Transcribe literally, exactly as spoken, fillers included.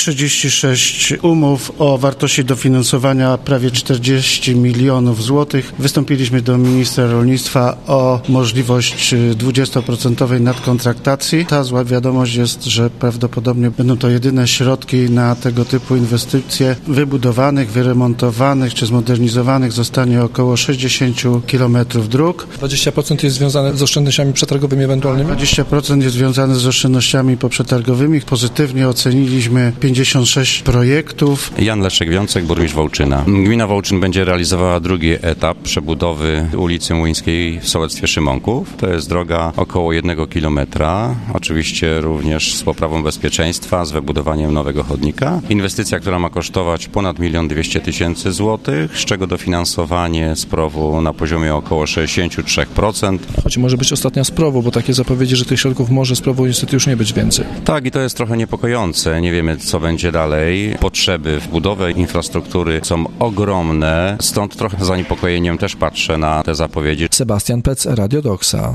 trzydzieści sześć umów o wartości dofinansowania prawie czterdzieści milionów złotych. Wystąpiliśmy do ministra rolnictwa o możliwość dwudziestoprocentowej nadkontraktacji. Ta zła wiadomość jest, że prawdopodobnie będą to jedyne środki na tego typu inwestycje. Wybudowanych, wyremontowanych czy zmodernizowanych zostanie około sześćdziesiąt kilometrów dróg. dwadzieścia procent jest związane z oszczędnościami przetargowymi ewentualnymi? dwadzieścia procent jest związane z oszczędnościami poprzetargowymi. Pozytywnie oceniliśmy pięćdziesiąt sześć projektów. Jan Leszek-Wiącek, burmistrz Wołczyna. Gmina Wołczyn będzie realizowała drugi etap przebudowy ulicy Młyńskiej w sołectwie Szymonków. To jest droga około jednego kilometra. Oczywiście również z poprawą bezpieczeństwa, z wybudowaniem nowego chodnika. Inwestycja, która ma kosztować ponad milion dwieście tysięcy złotych, z czego dofinansowanie z P R O W-u na poziomie około sześćdziesiąt trzy procent. Choć może być ostatnia z P R O W-u, bo takie zapowiedzi, że tych środków może z P R O W-u niestety już nie być więcej. Tak, i to jest trochę niepokojące. Nie wiemy, co będzie dalej. Potrzeby w budowie infrastruktury są ogromne, stąd trochę z zaniepokojeniem też patrzę na te zapowiedzi. Sebastian Pec, Radio Doksa.